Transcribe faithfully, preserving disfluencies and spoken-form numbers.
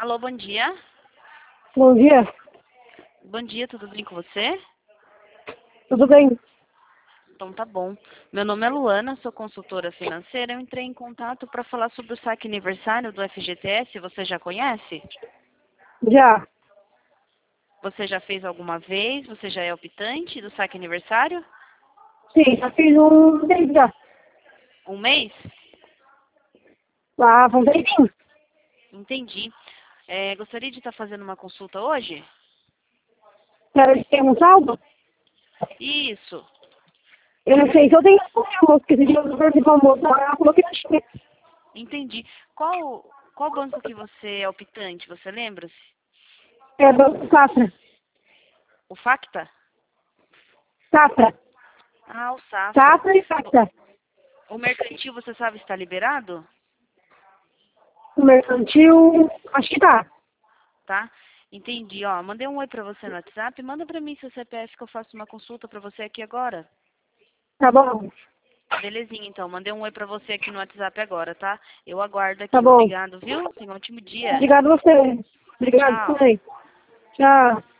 Alô, bom dia. Bom dia, Bom dia, tudo bem com você? tudo bem? Então tá bom. Meu nome é Luana, sou consultora financeira. Eu entrei em contato para falar sobre o saque aniversário do F G T S. Você já conhece? Já, Você já fez alguma vez? Você já é optante do saque aniversário? sim, já fiz um mês já. Um mês? Lá, um tempinho. Entendi. É, gostaria de estar fazendo uma consulta hoje? Quero ter um saldo? Isso. Eu não sei se eu tenho um almoço, porque esse dia eu perdi o almoço, ela falou que não tinha. Entendi. Qual, qual banco que você é optante? Você lembra-se? É Banco Safra. O Facta? Safra. Ah, o Safra. Safra e Facta. O mercantil, você sabe, está liberado? O mercantil, acho que tá. Tá? Entendi, ó. Mandei um oi pra você no WhatsApp. Manda pra mim seu C P F que eu faço uma consulta pra você aqui agora. Tá bom, Belezinha, então. Mandei um oi pra você aqui no WhatsApp agora, tá? Eu aguardo tá aqui. bom. Obrigado, viu? Tenha um ótimo dia. Obrigado a você. Obrigado Tchau. também. Tchau.